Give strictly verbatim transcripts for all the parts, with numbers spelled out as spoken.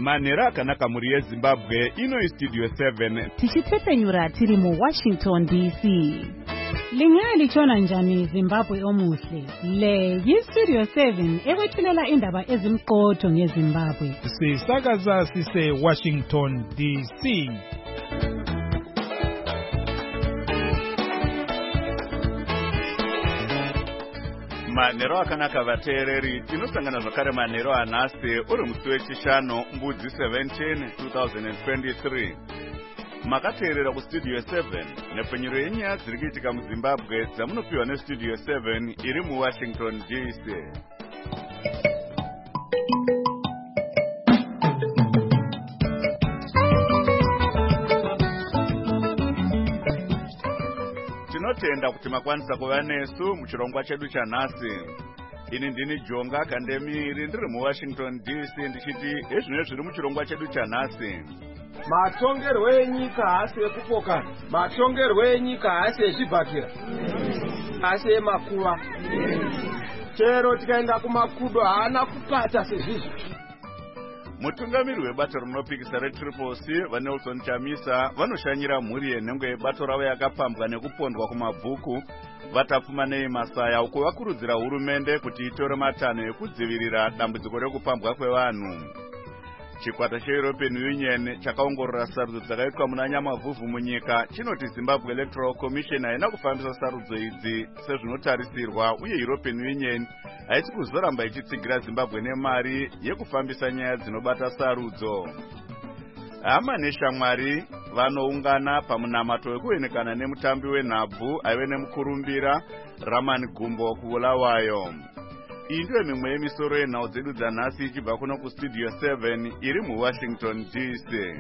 Manhero akanaka muri yeZimbabwe, ino Studio seven. Tichitsepenyura tiri mu Washington D C. Lingali chona njani Zimbabwe omuhle. Le yi Studio seven ekwethulela indaba ezimqotho ngeZimbabwe. Sisakaza sise Washington D C. Manhero akanaka vateereri, tinosangana zvakare manhero anhasi uri musi wechishanu mbudzi seventeen twenty twenty-three. Makateerera kuStudio seven nepfenyuro yenyaya dziri kuitika muZimbabwe dzamunopiwa neStudio seven iri muWashington D C. Tinotenda kuti makwanisa kuva nesu muchirongwa chedu chanhasi. Ini ndini Jonga Kandemiri ndiri muWashington D C ndichiti ezvino zviri muchirongwa chedu chanhasi. Matongerwo enyika haasi ekupokana, matongerwo enyika haasi echibhakira, asi emakuva. Chero tikaenda kumakudo haana kupata sezvizvi. Mutungamiri webato rinopikisa reTriple C vaNelson Chamisa vanoshanyira mhuri yenhengo yebato ravo yakapambwa nekupondwa kumabvuku vatapfuma nei Masaya uko vakurudzira hurumende kuti itore matanho ekudzivirira dambudziko rekupambwa kwevanhu. Chikwata cheEuropean Union chakaongorora sarudzo dzakaitwa muna Nyamavhuvhu munyika chinoti Zimbabwe Electoral Commission haina kufambisa sarudzo idzi sezvinotarisirwa uye European Union haisi kuzoramba ichitsigira Zimbabwe nemari yekufambisa nyaya dzinobata sarudzo. Hama neshamwari vanoungana pamunamato wekuenekana nemutambi wenhabvu aive nemukurumbira Raman Gumbo kuBulawayo. Iyi ndiyo mimwe yemisoro yenhau dzedu dzanhasi ichibva kuno kuStudio seven iri muWashington D C.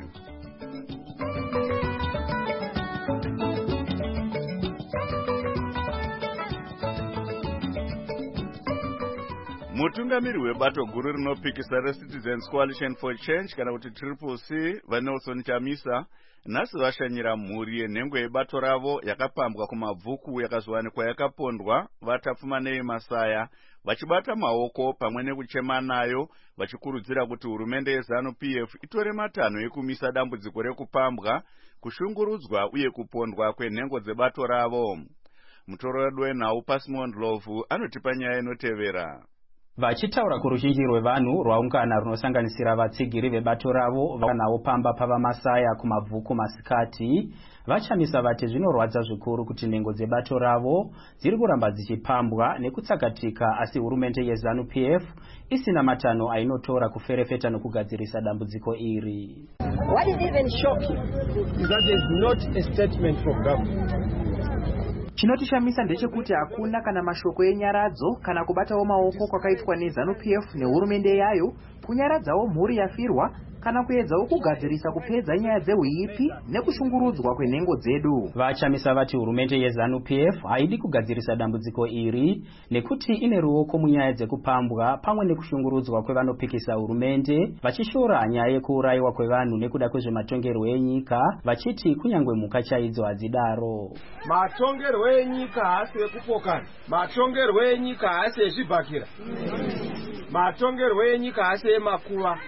Mutungamiri webato guru rinopikisa reCitizens Coalition for Change kana kuti Triple C vaNelson Chamisa nhasi vashanyira mhuri yenhengo yebato ravo yakapambwa kumabvuku yakazowanikwa yakapondwa vatapfuma nei Masaya vachibata maoko pamwe nekuchema nayo vachikurudzira kuti hurumende yeZANU-P F itore matanho ekumisa dambudziko rekupambwa, kushungurudzwa uye kupondwa kwenhengo dzebato ravo. Mutorori wenhau Pasimon Ndlovu anotipa nyaya inotevera. Vachitaura kuruzhinji rwevanhu rwaungana runosanganisira vatsigiri vebato ravo vanawo pamba pava Masaya kumabvuku masikati, vachamisa vati zvinorwadza zvikuru kuti nhengo dzebato ravo dziri kuramba dzichipambwa nekutsakatika asi hurumende yeZANU-P F isina matanho ainotora kuferefeta nokugadzirisa dambudziko iri. What is even shocking is that there is not a statement from government. Chinotishamisa ndechekuti hakuna kana mashoko enyaradzo kana kubatawo maoko kwakaitwa neZANU-P F nehurumende yayo kunyaradzawo mhuri yafirwa kana kuedzawo kugadzirisa kupedza nyaya dzeuipi nekushungurudzwa kwenhengo dzedu. Vachamisa vati hurumende yeZANU-P F haidi kugadzirisa dambudziko iri nekuti ine ruoko munyaya dzekupambwa pamwe nekushungurudzwa kwevanopikisa hurumende, vachishora nyaya yekuurayiwa kwevanhu nekuda kwezvematongerwo enyika, vachiti kunyangwe mhuka chaidzo hadzidaro. Matongerwo enyika haasi ekupokana, matongerwo enyika haasi echibhakira, matongerwo enyika haasi emakuva.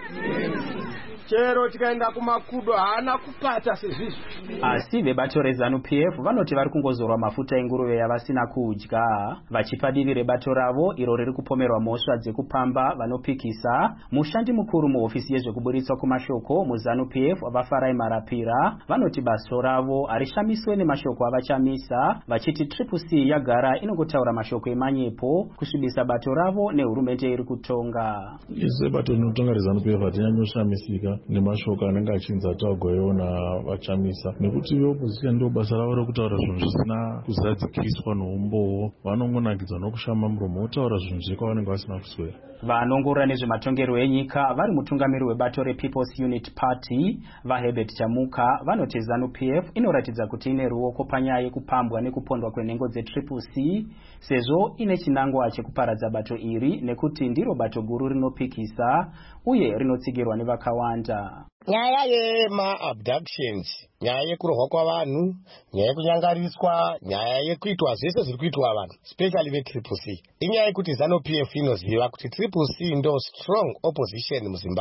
Chero tikaenda kumakudo haana kupata sezvizvi. Asi vebato reZANU-P F vanoti vari kungozorwa mafuta enguruve yavasina kudya, vachipa divi rebato ravo iro riri kupomerwa mhosva dzekupamba vanopikisa. Mushandi mukuru muhofisi yezvekuburitswa kumashoko muZANU-P F vaFarai Marapira vanoti baso ravo harishamiswe nemashoko avachamisa, vachiti Triple C yagara inongotaura mashoko emanyepo kusvibisa bato ravo nehurumende iri kutonga. Ise bato rinotonga reZANU-P F hatinyanyoshamisika nemashoko anenge achinzi atagwaiona vachamisa nekuti veopposition ndo basa ravo rekutaura zvinhu zvisina kuzadzikiswa noumbowo, vanongonakidzwa nokushama muromo votaura zvinhu zvekwavanenge vasina kuswera. Vanongorora nezvematongerwo enyika vari mutungamiri webato rePeople's Unity Party vaHerbert Chamuka vanoti ZANU-P F inoratidza kuti ine ruoko panyaya yekupambwa nekupondwa kwenhengo dzeTriple C sezvo ine chinangwa chekuparadza bato iri nekuti ndiro bato guru rinopikisa uye rinotsigirwa nevakawanda. Nyaya yema-abductions, nyaya yekurohwa kwavanhu, nyaya yekunyangariswa, nyaya yekuitwa zvese zviri kuitwa vanhu, especially veTriple C. Inyaya yekuti ZANU-P F inoziva kuti Triple C ndo strong opposition muZimbabwe.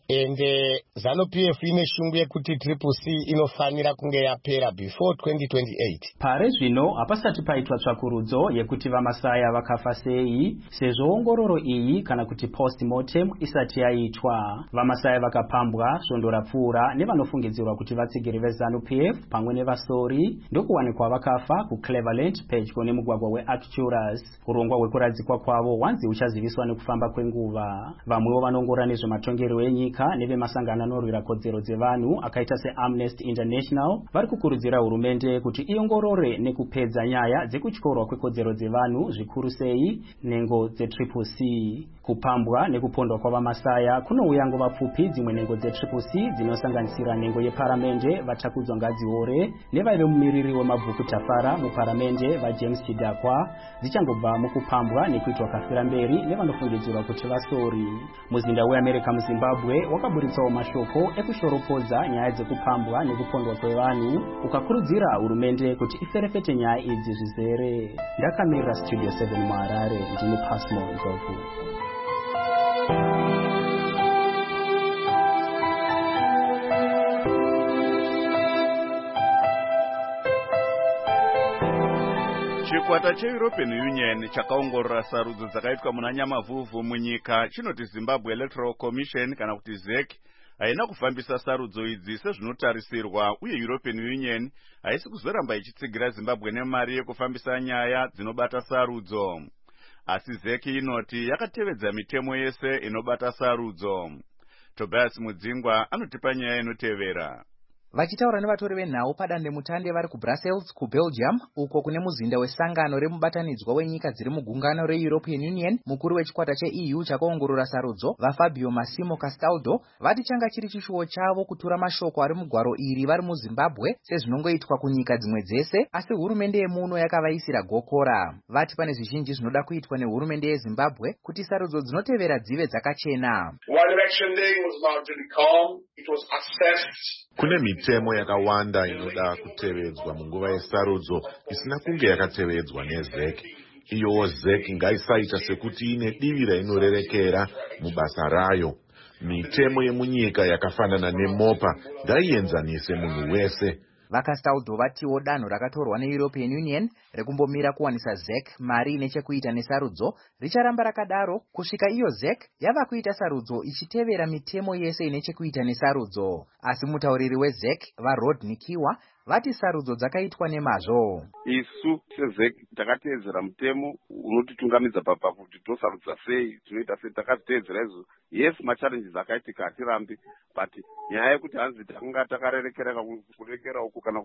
ende ZANU P F ine shungu yekuti triple C inofanira kunge yapera before twenty twenty-eight. Pare zvino hapasati paitwa tsvakurudzo yekuti vamasaya vakafa sei, sezvo ongororo iyi kana kuti post-mortem isati yaitwa. Vamasaya vakapambwa svondo rapfuura nevanofungidzirwa kuti vatsigiri veZANU P F pamwe nevasori ndokuwanikwa vakafa kuCleveland pedyo nemugwagwa weArcturus. Urongwa hwekuradzikwa kwavo hwanzi huchaziviswa nekufamba kwenguva. Vamwewo vanongora nezvematongerwo enyika nevemasangano anorwira kodzero dzevanhu akaita seAmnesty International vari kukurudzira hurumende kuti iongorore nekupedza nyaya dzekutyorwa kwekodzero dzevanhu zvikuru sei nhengo dzetriple C. Kupambwa nekupondwa kwavamasaya kunouya nguva pfupi dzimwe nhengo dzetriple C dzinosanganisira nhengo yeparamende vatakudzwa ngadziore nevaive mumiriri wemabhuku tafara muparamende vaJames Chidakwa dzichangobva mukupambwa nekuitwa kafira mberi nevanofungidzirwa kuti vasori. Muzinda weAmerika muZimbabwe wakaburitsawo mashoko ekushoropodza nyaya dzekupambwa nekupondwa kwevanhu ukakurudzira hurumende kuti iferefete nyaya idzi zvizere. Ndakamirira Studio seven muHarare, ndini Pasmo Ndlovu. Chikwata cheEuropean Union chakaongorora sarudzo dzakaitwa muna Nyamavhuvhu munyika chinoti Zimbabwe Electoral Commission kana kuti Z E C haina kufambisa sarudzo idzi sezvinotarisirwa, uye European Union haisi kuzoramba ichitsigira Zimbabwe nemari yekufambisa nyaya dzinobata sarudzo. Asi Z E C inoti yakatevedza mitemo yese inobata sarudzo. Tobias Mudzingwa anotipa nyaya inotevera. Vachitaura nevatori venhau padandemutande vari kuBrussels kuBelgium uko kune muzinda wesangano remubatanidzwa wenyika dziri mugungano reEuropean Union, mukuru wechikwata cheE U chakaongorora sarudzo vaFabio Massimo Castaldo vati changa chiri chishuwo chavo kutura mashoko ari mugwaro iri vari muZimbabwe sezvinongoitwa kunyika dzimwe dzese, asi hurumende yemuno yakavaisira gokora. Vati pane zvizhinji zvinoda kuitwa nehurumende yeZimbabwe kuti sarudzo dzinotevera dzive dzakachena. Kune mitemo yakawanda inoda kutevedzwa munguva yesarudzo isina kunge yakatevedzwa neZ E C. Iyowo Z E C ngaisaita sekuti ine divi rainorerekera mubasa rayo. Mitemo yemunyika yakafanana nemopa ngaienzanise munhu wese. VaCastaldo vatiwo danho rakatorwa neEuropean Union rekumbomira kuwanisa Z E C mari ine chekuita nesarudzo richaramba rakadaro kusvika iyo Z E C yava kuita sarudzo ichitevera mitemo yese ine chekuita nesarudzo. Asi mutauriri weZ E C vaRodney Kiwa vati sarudzo dzakaitwa nemazvo. Isu seZ E C takateedzera mutemo unotitungamidza papa kuti tosarudza sei, tinoita sei, takaziteedzera izvo. Yes, machallenges akaitika hatirambi, but nyaya yekuti hanzi takanga takarerekera kurekera uku kana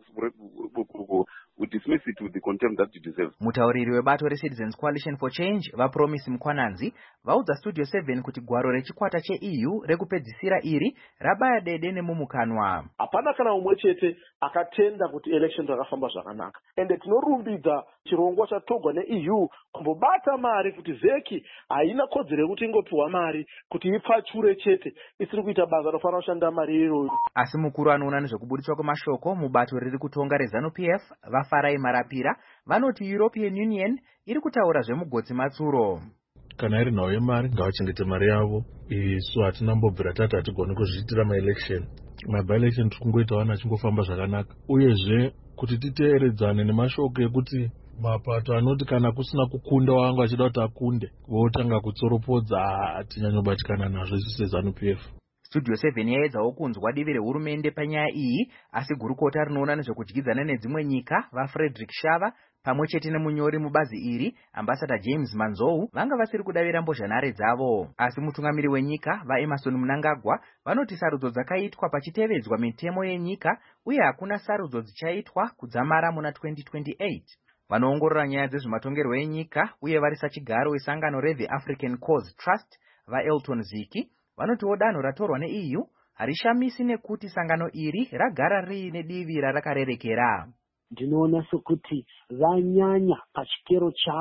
we dismiss it with the contempt that it deserves. Mutauriri webato reCitizens Coalition for Change vaPromise Mkwananzi vaudza Studio seven kuti gwaro rechikwata cheE U rekupedzisira iri rabaya dede nemumukanwa. Hapana kana umwe chete akatenda kuti election rakafamba zvakanaka, ende tinorumbidza chirongwa chatogwa neE U kumbobata mari kuti Z E C haina kodzero yekuti ingopiwa mari kuti ipfachure chete, isiri kuita basa rofana kushanda mari iyoyo. Asi mukuru anoona nezvekuburitswa kwemashoko mubato riri kutonga reZANU P F vaFarai Marapira vanoti European Union iri kutaura zvemugotsi matsuro. Kana iri nhau yemari ngavachengete mari yavo. Isu hatina mbobvira tati hatigoni kuzviitira maelection. Maby-election tiri kungoita vana chingofamba zvakanaka. Uyezve kuti titeeredzane nemashoko ekuti mapato anoti kana kusina kukunda wanga achida kuti akunde votanga kutsoropodza hatinyanyobatikana nazvo isu seZANU P F. Studio seven yaedzawo kunzwa divi rehurumende panyaya iyi, asi gurukota rinoona nezvekudyidzana nedzimwe nyika vaFrederick Shava pamwe chete nemunyori mubazi iri Ambassador James Manzou vanga vasiri kudavira mbozhanhare dzavo. Asi mutungamiri wenyika vaEmerson Mnangagwa vanoti sarudzo dzakaitwa pachitevedzwa mitemo yenyika uye hakuna sarudzo dzichaitwa kudzamara muna twenty twenty-eight. Vanoongorora nyaya dzezvematongerwo enyika uye vari sachigaro wesangano reThe African Cause Trust vaElton Ziki vanotiwo danho ratorwa neE U harishamisi nekuti sangano iri ragara riine divi rarakarerekera. Ndinoona sekuti vanyanya pachikero chavo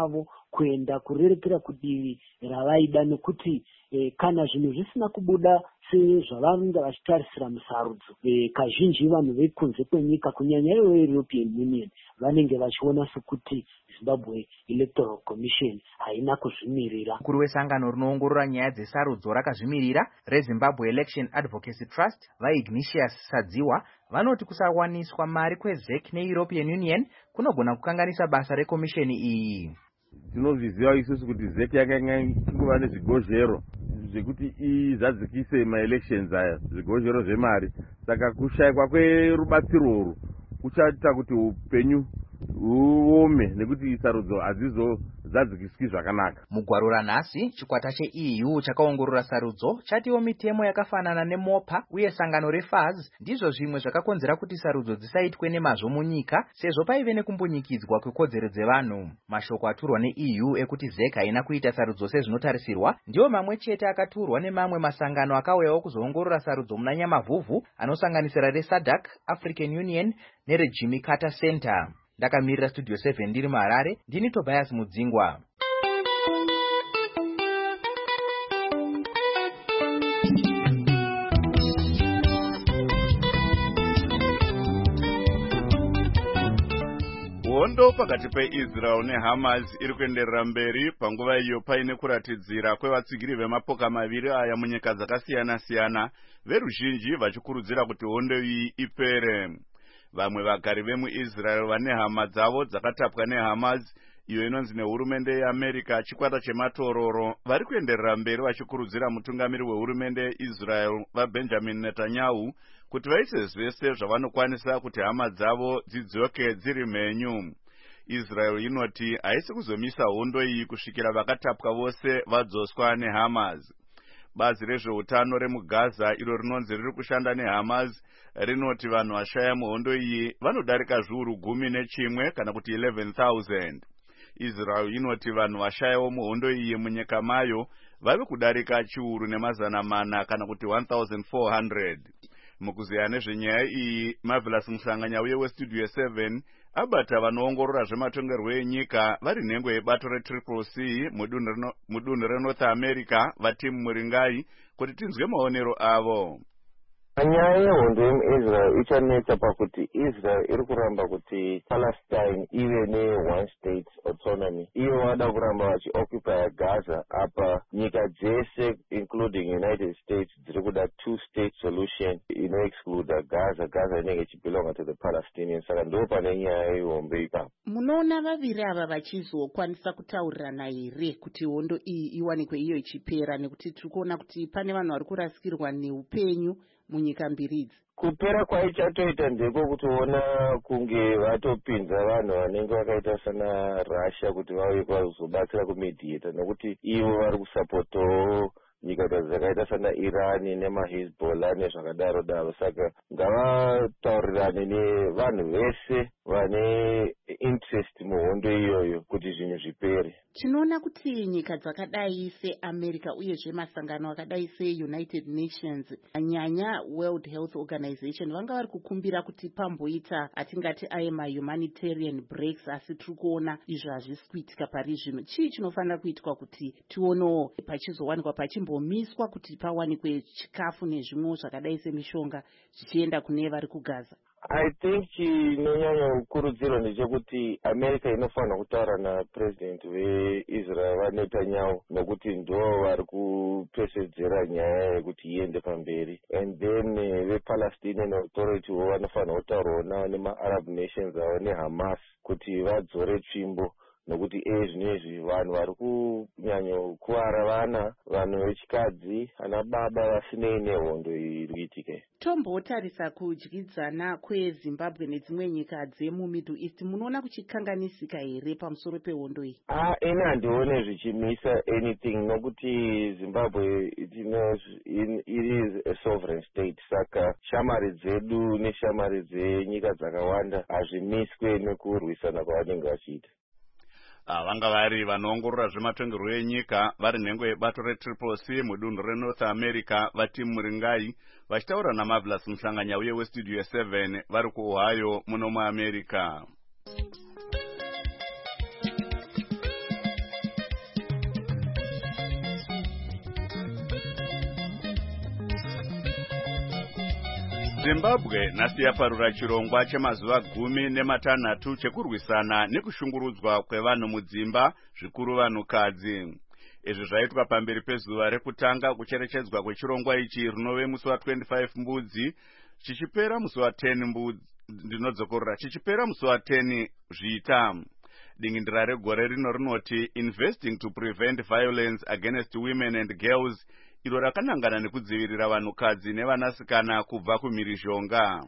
kuenda kurerekera kudivi ravaida, nekuti eh, kana zvinhu zvisina kubuda sezvavanenge vachitarisira musarudzo, eh, kazhinji vanhu vekunze kwenyika kunyanya ivo European Union vanenge vachiona sekuti Zimbabwe Electoral Commission haina kuzvimirira. Mukuru wesangano rinoongorora nyaya dzesarudzo rakazvimirira reZimbabwe Election Advocacy Trust vaIgnatius Sadziwa vanoti kusawaniswa mari kweZEC neEuropean Union kunogona kukanganisa basa rekomisheni iyi. Tinozviziva isusu kuti ZEC yakanga kuva nezvigozhero zvekuti izadzikise maelections aya, zvigozhero zvemari. Saka kushayikwa kwerubatsiro urwu kuchaita kuti upenyu uome nekuti sarudzo hadzizo zadzikiswi zvakanaka. Mugwaro ranhasi chikwata cheE U chakaongorora sarudzo chatiwo mitemo yakafanana neMopa uye sangano reF A Z ndizvo zvimwe zvakakonzera kuti sarudzo dzisaitwe nemazvo munyika sezvo paive nekumbunyikidzwa kwekodzero dzevanhu. Mashoko aturwa neE U ekuti ZEC haina kuita sarudzo sezvinotarisirwa ndiwo mamwe chete akaturwa nemamwe masangano akauyawo kuzoongorora sarudzo muna Nyamavhuvhu anosanganisira reSADC, African Union nereJimmy Carter Center. Ndakamirira Studio seven ndiri muHarare, ndini Tobias Mudzingwa. Hondo pakati peIsrael neHamas iri kuenderera mberi panguva iyo paine kuratidzira kwevatsigiri vemapoka maviri aya munyika dzakasiyana-siyana, veruzhinji vachikurudzira kuti hondo iyi ipere. Vamwe vagari vemuIsrael vane hama dzavo dzakatapwa neHamas, iyo inonzi nehurumende yeAmerica chikwata chematororo, vari kuenderera mberi vachikurudzira mutungamiri wehurumende yeIsrael vaBenjamin Netanyahu kuti vaise zvese zvavanokwanisa kuti hama dzavo dzidzoke dziri mhenyu. Israel inoti haisi kuzomisa hondo iyi kusvikira vakatapwa vose vadzoswa neHamas. Bazi rezveutano remuGaza iro rinonzi riri kushanda neHamas rinoti vanhu vashaya muhondo iyi vanodarika zviuru gumi nechimwe kana kuti eleven thousand. Israel inoti vanhu vashayawo muhondo iyi munyika mayo vave kudarika chiuru nemazana mana kana kuti one thousand four hundred. Mukuziya nezvenyaya iyi, Marvelous Musanganya uye weStudio seven abata vanoongorora zvematongerwo enyika vari nhengo yebato reTriple C mudunhu reNorth America vatimu Muringai kuti tinzwe maonero avo. Nyaya yehondo yemuIsrael ichanetsa pakuti Israel iri kuramba kuti Palestine ive ne-one state autonomy. Iyo vada kuramba vachioccupy Gaza, apa nyika dzese including United States dziri kuda two state solution ino-exclude Gaza. Gaza inenge ichibelonga to the Palestinians. Saka ndo pane nyaya yehombe ipapo. Munoona vaviri ava vachizokwanisa kutaurirana here kuti hondo iyi iwanikwe iyo ichipera, nekuti tiri kuona kuti pane vanhu vari kurasikirwa neupenyu munyika mbiri idzi? Kupera kwaichatoita ndeko kutoona kunge vatopinza vanhu vanenge vakaita sana Russia kuti vauye kuzobatsira kumediata, nokuti ivo vari kusapotawo nyika dzakaita sana Iran nemaHezbollah nezvakadaro daro. Saka ngavataurirane nevanhu vese vane interest muhondo iyoyo kuti zvinhu zvipere. Tinoona kuti nyika dzakadai seAmerica uyezve masangano akadai seUnited Nations, nyanya World Health Organization, vanga vari kukumbira kuti pamboita atingati aye mahumanitarian breaks, asi tiri kuona izvo hazvisi kuitika pari zvino. Chii chinofanira kuitwa kuti tionewo pachizowanikwa pachimbomiswa kuti pawanikwe chikafu nezvimwe zvakadai semishonga zvichienda kune vari kuGaza? I think chinonyanya kukurudzirwa ndechekuti America inofanira kutaura napresident weIsrael vaNetanyahu, nokuti ndo vari kupesedzera nyaya yekuti iende pamberi. And then vePalestinian Authority wo vanofanira kutaurawo navo nemaArab nations avo neHamas kuti vadzore tsvimbo, nokuti e zvinezvi vanhu vari kunyanya kuvara vana, vanhu vechikadzi, ana baba vasinei nehondo iri kuitika. Tombotarisa kudyidzana kweZimbabwe nedzimwe nyika dzemuMiddle East, munoona kuchikanganisika here pamusoro pehondo iyi? Ah, ini handione zvichimisa anything, nokuti Zimbabwe it is a sovereign state. Saka shamari dzedu neshamari dzenyika dzakawanda hazvimiswe nekurwisana kwavanenge vachiita. Vanga vari vanoongorora zvematongerwo enyika vari nhengo yebato reTriple C mudunhu reNorth America vatimu Muringai vachitaura naMarvelous Musanganya uye weStudio seven vari kuOhio muno muAmerica. Zimbabwe nhasi yaparura chirongwa chemazuva gumi nematanhatu chekurwisana nekushungurudzwa kwevanhu mudzimba, zvikuru vanhukadzi. Izvi zvaitwa pamberi pezuva rekutanga kucherechedzwa kwechirongwa ichi rinove musi wa twenty-five mbudzi chichipera musi wa ten mbudzi ndinodzokorora chichipera musi wa ten zvita. Dingindira regore rino rinoti Investing to Prevent Violence Against Women and Girls, iro rakanangana nekudzivirira vanhukadzi nevanasikana kubva kumhirizhonga.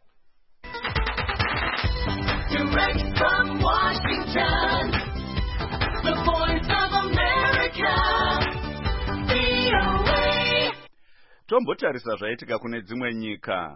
Direct from Washington, the voice of America, V O A. Tombotarisa zvaitika kune dzimwe nyika.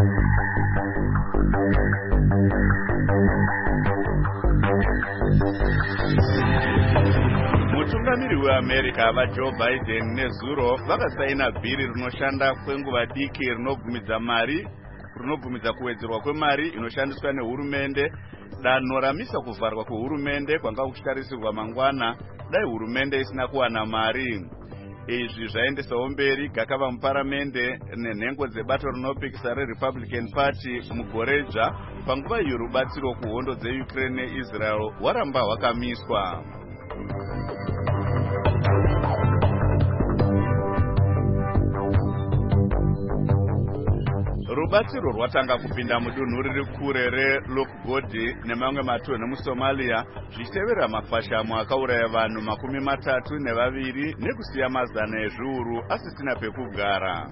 Mutungamiri weAmerica vaJoe Biden nezuro vakasaina bhiri rinoshanda kwenguva diki rinobvumidza mari rinobvumidza kuwedzerwa kwemari inoshandiswa nehurumende, danho ramisa kuvharwa kwehurumende kwanga kuchitarisirwa mangwana dai hurumende isina kuwana mari. Izvi zvaendesawo mberi gakava muparamende nenhengo dzebato rinopikisa reRepublican Party mugore dzva panguva iyo rubatsiro kuhondo dzeUkraine neIsrael hwaramba hwakamiswa. Rubatsiro rwatanga kupinda mudunhu riri kure reLokgodi nemamwe matunhu muSomalia zvichitevera mafashamo akauraya vanhu makumi matatu nevaviri nekusiya mazana ezviuru asisina pekugara.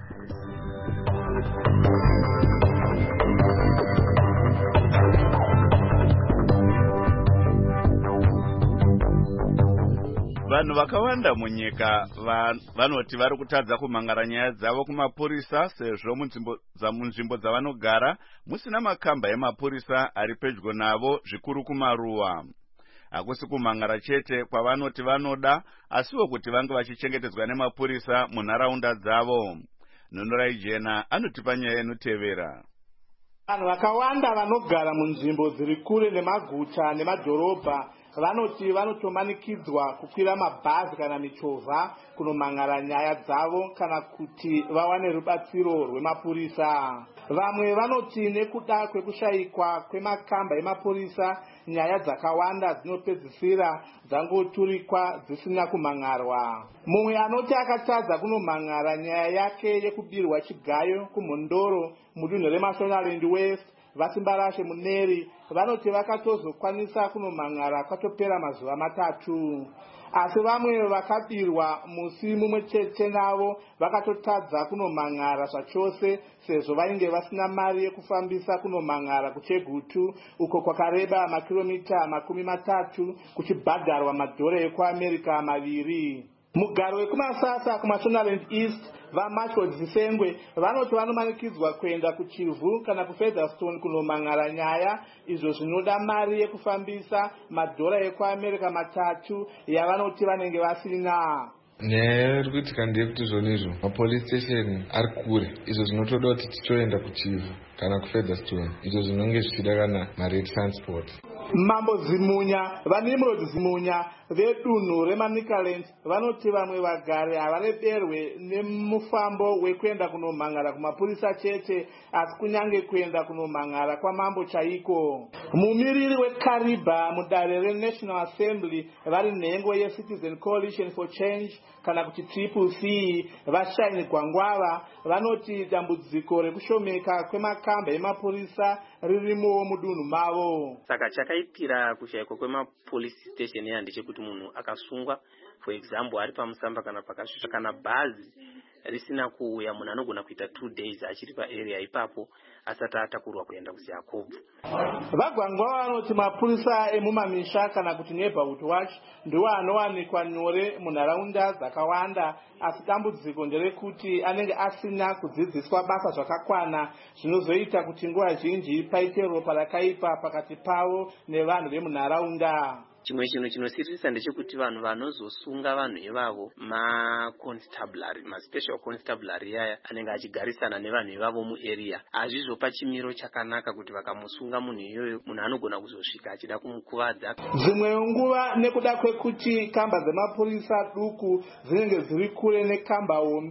Vanhu vakawanda munyika vanoti vari kutadza kumhangara nyaya dzavo kumapurisa sezvo munzvimbo dzavanogara musina makamba emapurisa ari pedyo navo, zvikuru kumaruwa. Hakusi kumhangara chete kwavanoti vanoda, asiwo kuti vange vachichengetedzwa nemapurisa munharaunda dzavo. Nhonorai Jena anotipa nyaya inotevera. Vanhu vakawanda vanogara munzvimbo dziri kure nemaguta nemadhorobha vanoti vanotomanikidzwa kukwira mabhazi kana michovha kunomhangara nyaya dzavo kana kuti vawane rubatsiro rwemapurisa. Vamwe vanoti nekuda kwekushayikwa kwemakamba emapurisa nyaya dzakawanda dzinopedzisira dzangoturikwa dzisina kumhangarwa. Mumwe anoti akatadza kunomhangara nyaya yake yekubirwa chigayo kumhondoro mudunhu reMashonaland West, Vasimbarashe Muneri vanoti vakatozokwanisa kunomhangara kwatopera mazuva matatu. Asi vamwe vakabirwa musi mumwe chete navo vakatotadza kunomhangara zvachose sezvo vainge vasina mari yekufambisa kunomhangara kuChegutu uko kwakareba makilomita makumi matatu kuchibhadharwa madhora ekuAmerica maviri. Mugaro wekumasasa kuMashonaland East vaMashford Zisengwe vanoti vanomanikidzwa kuenda kuChivhu kana kuFeatherstone kunomhangara nyaya izvo zvinoda mari yekufambisa madhora ekuAmerica matatu yavanoti vanenge vasina. Nyaya iri kuitika ndeyekuti zvona izvo mapolice station ari kure, izvo zvinotoda kuti tichoenda kuChivhu kana kuFeatherstone, izvo zvinonge zvichida kana mari yetransport. Mambo Zimunya vaNimrod Zimunya vedunhu reManicaland vanoti vamwe vagari havareberwe nemufambo wekuenda kunomhangara kumapurisa chete asi kunyange kuenda kunomhangara kwamambo chaiko. Mumiriri weKariba mudare reNational Assembly vari nhengo yeCitizen Coalition for Change kana kuti Triple C vaShine Gwangwava vanoti dambudziko rekushomeka kwemakamba emapurisa ririmo mudunhu mavo. Saka chakaitira kushayikwa kwemapolice station ya ndechekuti munhu akasungwa, for example ari pamusamba kana pakasvika kana bhazi risina kuuya, munhu anogona kuita two days achiri paarea ipapo asati atakurwa kuenda kuJacob. Vagwangwa vanoti mapurisa emumamisha kana kuti neighborhood watch ndiwo anowanikwa nyore munharaunda dzakawanda, asi dambudziko nderekuti anenge asina kudzidziswa basa zvakakwana zvinozoita kuti nguva zhinji paite ropa rakaipa pakati pavo nevanhu vemunharaunda. Chimwe chinhu chinosiririsa ndechekuti vanhu vanozosunga vanhu ivavo maconstabulary, maspecial constabulary yaya anenge achigarisana nevanhu ivavo muarea, hazvizopa chimiro chakanaka kuti vakamusunga munhu iyoyo munhu anogona kuzosvika achida kumukuvadza. Dzimwe nguva nekuda kwekuti kamba dzemapurisa duku dzinenge dziri kure nekamba hombe,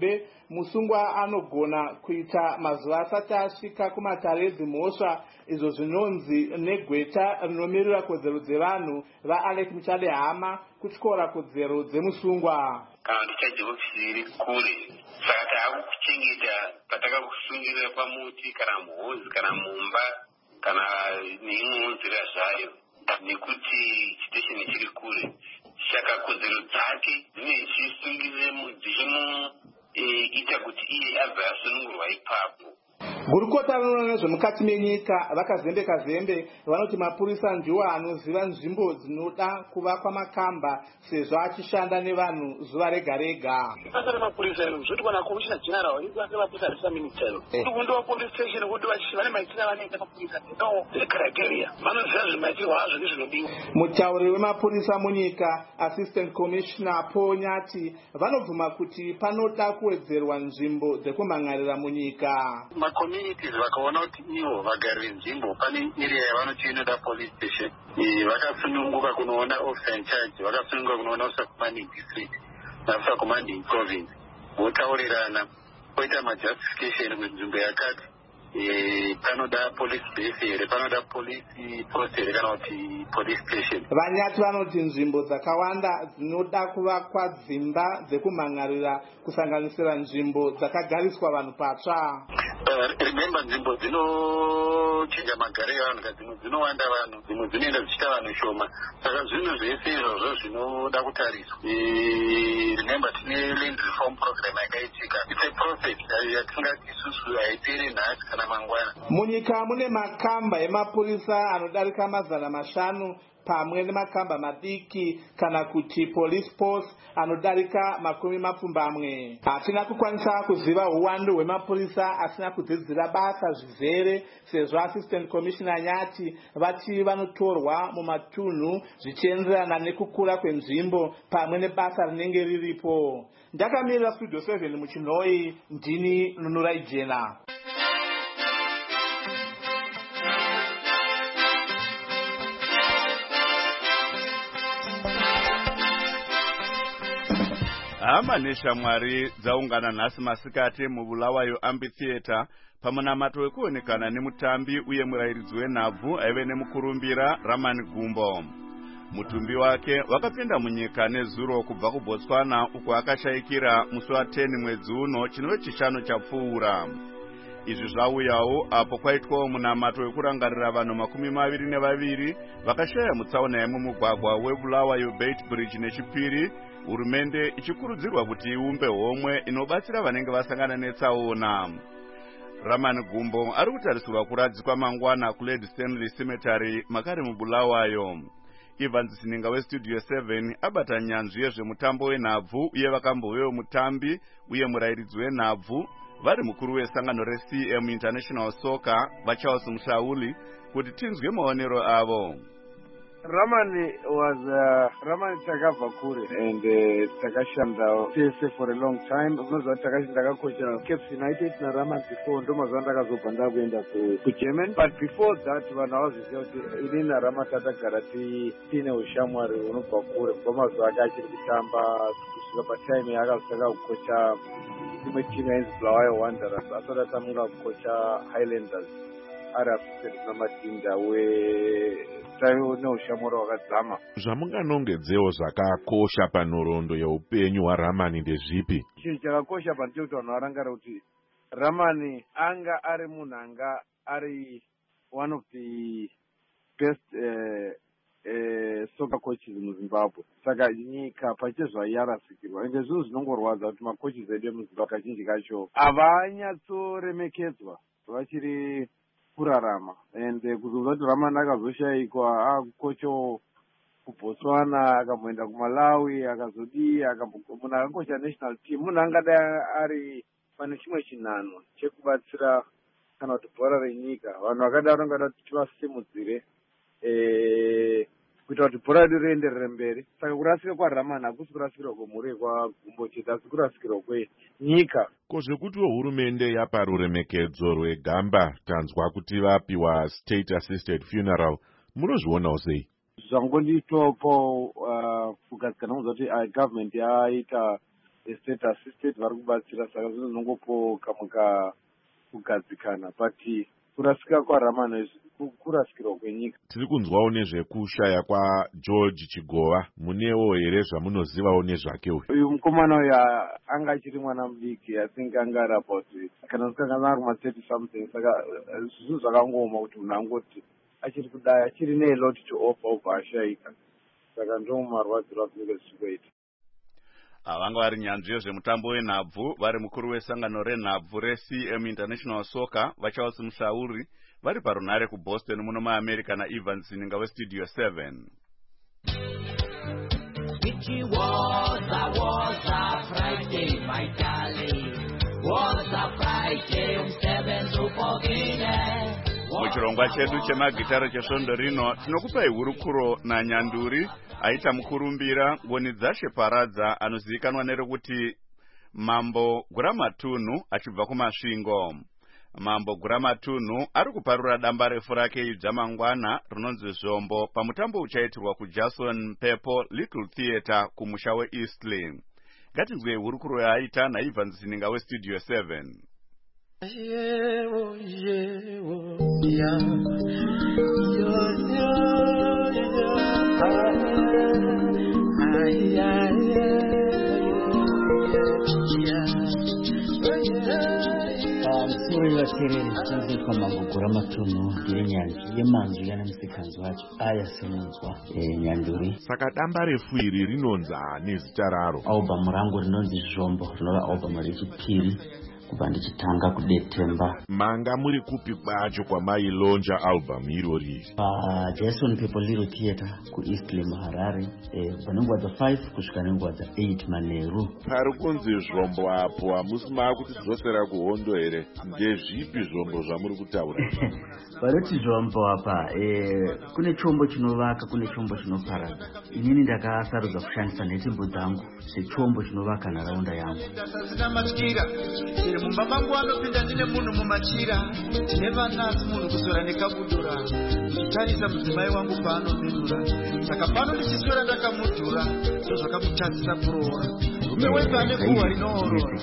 musungwa anogona kuita mazuva asati asvika kumatare edzimhosva izvo zvinonzi negweta rinomirira kodzero dzevanhu vaAlec Muchale Hama kutyora kodzero dzemusungwa. Kana tichaje ofisi iri kure saka taakuchengeta patakakusungirira pamuti kana muhozi kana mumba kana neimwewo nzira zvayo nekuti chitesheni chiri kure saka kodzero dzake dzine chisungirire dzichimuita kuti iye abve asunungurwa ipapo. Gurukota rinoona nezvemukati menyika vakazembeka zembe vanoti mapurisa ndiwo anoziva nzvimbo dzinoda kuvakwa makamba sezvo achishanda nevanhu zuva rega rega. Basa remapurisa ino zvotikwana komishina general ibasa remapurisa risa ministero kuti kundiwa police station kuti vane maitira vanoita mapurisa no criteria vanoziva zvemaitirwa azvo nezvinodiwa. Mutauri wemapurisa munyika assistant commissioner Paul Nyati vanobvuma kuti panoda kuwedzerwa nzvimbo dzekumhangarira munyika. Communities vakaona kuti ivo vagari nzvimbo pane area yavanoti inoda police station vakasununguka kunoona officer in charge vakasununguka kunoona officer commanding district naofficer commanding province votaurirana poita majustification kuti nzvimbo yakati panoda police base here panoda police post here kana kuti police station. Vanyati vanoti nzvimbo dzakawanda dzinoda kuvakwa dzimba dzekumhangarira kusanganisira nzvimbo dzakagariswa vanhu patsva. Remember nzvimbo dzinochinja magariro avanhu dzimwe dzinowanda vanhu dzimwe dzinoenda dzichiita vanhu shoma saka zvinhu zvese izvozvo zvinoda kutariswa. Remember tine land reform program yakaitika it's a process yatingati isusu haiperi nhasi kana mangwana. Munyika mune makamba emapurisa anodarika mazana mashanu pamwe nemakamba madiki kana kuti police post anodarika makumi mapfumbamwe. Hatina kukwanisa kuziva uwandu hwemapurisa asina kudzidzira basa zvizere sezvo assistant commissioner Nyati vati vanotorwa mumatunhu zvichienderana nekukura kwenzvimbo pamwe nebasa rinenge riripo. Ndakamirira studio seven muchinhoi ndini Nunurai Jena. Hama neshamwari dzaungana nhasi masikati mubulawayo amphitheater pamunamato wekuonekana nemutambi uye murairidzi wenhabvu aive nemukurumbira Raman Gumbo. Mutumbi wake wakapinda munyika nezuro kubva kuBotswana uko akashayikira musi wa ten mwedzi uno chinove chishanu chapfuura. Izvi zvauyawo apo kwaitwawo munamato wekurangarira vanhu makumi maviri nevaviri vakashaya mutsaona yemumugwagwa webulawayo Beit Bridge nechipiri, hurumende ichikurudzirwa kuti iumbe homwe inobatsira vanenge vasangana netsaona. Raman Gumbo ari kutarisirwa kuradzikwa mangwana kuLady Stanley Cemetery makare mubulawayo. Evans Sininga weStudio seven abata nyanzvi yezvemutambo wenhabvu uye vakambovewo mutambi uye murairidzi wenhabvu vari mukuru wesangano reC M International Soccer vaCharles Mushauli kuti tinzwe maonero avo. Raman was uh, Raman takabva kure and uh, takashanda T S A for a long time. Unozwa takashanda kakocha Cape United na Raman before ndo mazwa ndakazobva ndakuenda ku, ku German. But before that vanhu vaziziva kuti ini na Raman tatagara tine ushamwari unobva kure kubva mazuva ake achiri kutamba kusvika patime yaakazotanga kukocha imwe timu yainzi Bulawayo Wanderers asati atamira kukocha Highlanders ari assistant namadinda we neushamwari wakadzama. Zvamunganongedzewo zvakakosha panhoroondo yeupenyu hwaRaman ndezvipi? Chinhu chakakosha pandicho kuti vanhu varangara kuti Raman anga ari munhu anga ari one of the best uh, uh, soccer coaches muZimbabwe. Saka nyika pachezva yarasikirwa ende zvinhu zvinongorwadza kuti makoches edu emuZimbabwe kazhinji kacho havanyatsoremekedzwa vachiri kurarama ende kuzobva kuti Raman akazoshayikwa akukocho kuBotswana akamboenda kuMalawi akazodii munhu akakocha national team munhu angadai ari pane chimwe chinhano chekubatsira kana kuti bhora renyika vanhu vakadaro angada kuti tivasimudzire kuita kuti bhora redu rienderere mberi. Saka kurasikira kwaRaman hakusi kurasikirwa kwemhuri kwaGumbo chete asi kurasikirwa kwenyika. Ko zvekutiwo hurumende yapa ruremekedzo rwegamba tanzwa kuti vapiwa state assisted funeral munozvionawo sei? Zvangondiitwapo kugadzikana kuti government yaita state assisted vari kubatsira, saka zvinozongopo kamwe kugadzikana, but kurasika kwaRamani kurasikirwa kwenyika. Tiri kunzwawo nezvekushaya kwaGeorge Chigova, munewo here zvamunozivawo nezvake uyu? Uyu mukomana uyu anga achiri mwana mudiki, I think anga ari about kana zvikangana ari thirty something, saka zvinhu zvakangoma kuti munhu angoti achiri kudai achiri nelot to offer obva ashayika, saka ndo marwadziro azvinenge zvichikuita. Vanga vari nyanzvi yezvemutambo wenhabvu vari mukuru wesangano renhabvu reC M International Soccer vaCharles Mushauri vari parunhare kuBoston muno muAmerica naEvans Zininga weStudio seven. Muchirongwa chedu chemagitara chesvondo rino tinokupai hurukuro naNyanduri aita mukurumbira ngoni dzashe paradza anozivikanwa nerekuti Mambo Guramatunhu achibva kumasvingo. Mambo Guramatunhu ari kuparura damba refu rake idzva mangwana rinonzi Zvombo pamutambo uchaitirwa kuJason Peppo Little Theatre kumusha weEastleigh. Ngatinzwe hurukuro yaaita naEvans Zininga weStudio seven. Yewo, yewo, ya, yo, yo, yo, ay, ay, Msuri wa Kirene chanzo kwa Mambo Guramatunhu ndiye nyanzvi yemanzvi yana musikanzi wacho ayasununzwa Nyanduri. Saka damba refu iri rinonza nezita raro. Album rangu rinonzi Zvombo, rinova album rechipiri kubva ndichitanga kuDetemba. Manga muri kupi kwacho kwamailonja album irori? paJason Peppo Little Theatre kuEastleigh muHarare kubva nenguva dza five kusvika nenguva dza eight Manheru. Pari kunzi Zvombo apo hamusi maakuti dzosera kuhondo here? Ndezvipi zvombo zvamuri kutaura? Paroti Zvombo apa kune chombo chinovaka, kune chombo chinoparadza. Inini ndakasarudza kushandisa nhetembo dzangu sechombo chinovaka nharaunda yangu. Mumba mangu anopinda ndine munhu mumachira, tine vanasi munhu kuzora nekabudura, ndichitarisa mudzimai wangu paanomirura, saka pano ndichiswera ndakamudhura, ndozvakamutadzisa kuroora. Rume wenza ane guhwa rinoorora.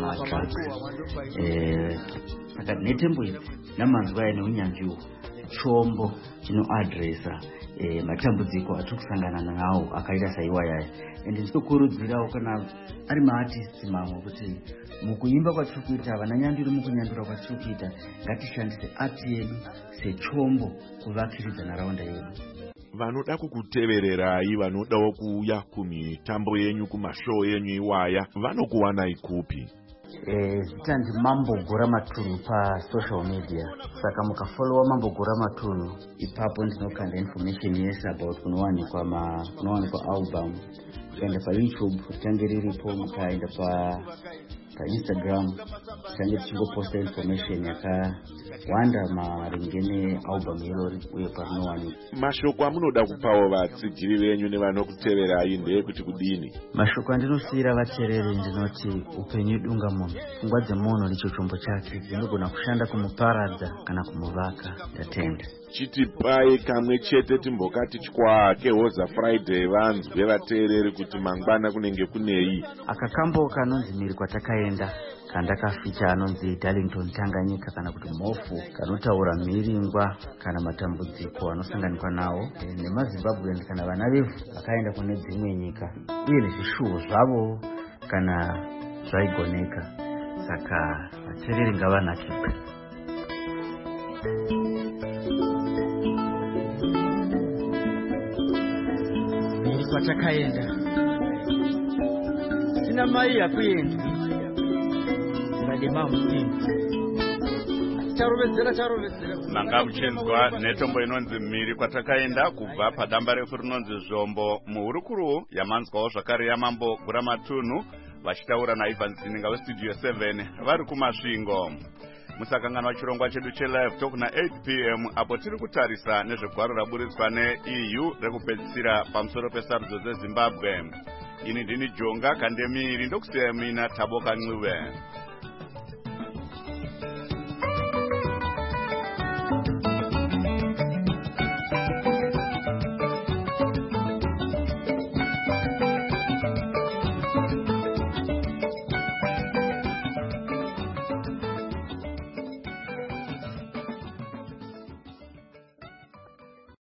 Saka nhetembo idzi namanzwi aya neunyanzviwo chombo chinoadresa matambudziko atiri kusangana nawo akaita saiwayaya. Ende ndinokurudzirawo kana ari maartists mamwe kuti mukuimba kwatiri kuita, vana Nyanduri mukunyandura kwatiri kuita, ngatishandise art yedu sechombo kuvakiridza nharaunda yedu. Vanoda kukutevererai, vanodawo kuuya kumitambo yenyu, kumashow yenyu iwaya, vanokuwanai kupi? Zita ndi Mambo Guramatunhu pasocial media, saka mukafollowa Mambo Guramatunhu ipapo ndinokanda information yese about kunowanikwa ma kunowanikwa album. Mukaenda paYouTube tichange riripo, mukaenda pa paInstagram tichange tichingoposta information yakawanda maringe nealbum irori uye parinowanikwa. Mashoko amunoda kupawo vatsigiri venyu nevanokuteverai ndeyekuti kudini? Mashoko andinosiyira vateereri ndinoti upenyu idunga munhu, pfungwa dzemunhu ndicho chombo chake, dzinogona kushanda kumuparadza kana kumuvaka. Ndatenda. Chitipai kamwe chete timbokati chkwake Hoza Friday vanzwe vateereri kuti mangwana kunenge kunei. Akakambo kanonzi miri kwatakaenda kandakaficha anonzi Darlington Tanganyika kana kuti mofu kanotaura mhiringwa kana matambudziko anosanganikwa nawo nemaZimbabwean kana vana vevu vakaenda kune dzimwe nyika uye nezvishuwo zvavo kana zvaigoneka. Saka vateereri ngavanakirwe. Miri kwatakaenda sina mai yakuenda manga muchenzwa netombo inonzi Miri kwatakaenda kubva padamba refu rinonzi Zvombo. Muhurukuru yamanzwawo zvakare yaMambo Guramatunhu vachitaura naEvans Zininga weStudio seven vari kumasvingo. Musakanganwa chirongwa chedu chelive talk na eight p m apo tiri kutarisa nezvegwaro raburitswa neE U rekupedzisira pamusoro pesarudzo dzeZimbabwe. Ini ndini Jonga Kandemiri ndokusiya mina Taboka Ncube.